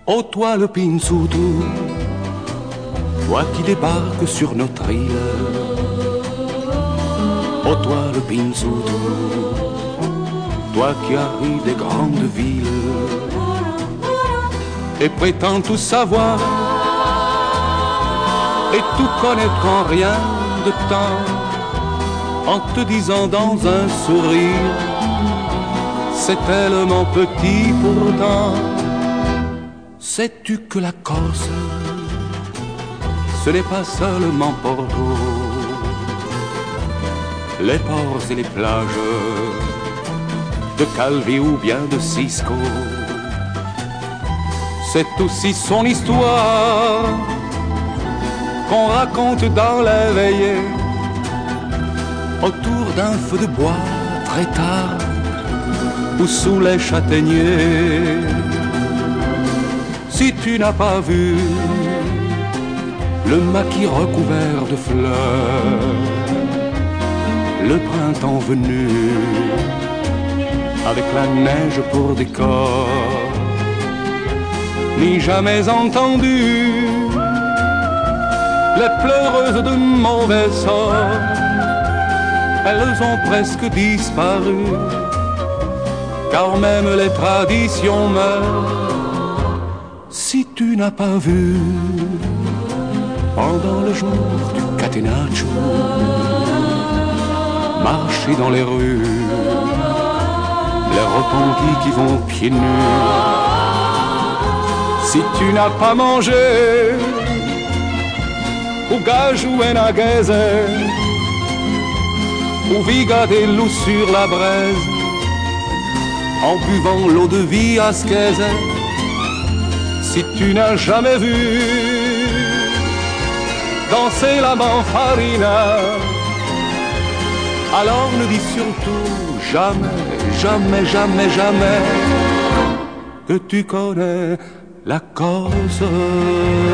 Oh toi le Pinzuto, toi qui débarques sur notre île. Oh toi le Pinzuto, toi qui arrives des grandes villes et prétends tout savoir et tout connaître en rien de temps, en te disant dans un sourire, c'est tellement petit pourtant. Sais-tu que la Corse, ce n'est pas seulement Porto, les ports et les plages de Calvi ou bien de Cisco, c'est aussi son histoire qu'on raconte dans les veillées autour d'un feu de bois très tard ou sous les châtaigniers. Si tu n'as pas vu le maquis recouvert de fleurs, le printemps venu avec la neige pour décor, ni jamais entendu les pleureuses de mauvais sort, elles ont presque disparu, car même les traditions meurent. Si tu n'as pas vu pendant le jour du Catenaccio marcher dans les rues les repentis qui vont pieds nus, si tu n'as pas mangé ou gajou et naguaise ou viga des loups sur la braise en buvant l'eau de vie ascaise, si tu n'as jamais vu danser la manfarina, alors ne dis surtout jamais, jamais, jamais, jamais que tu connais la Corse.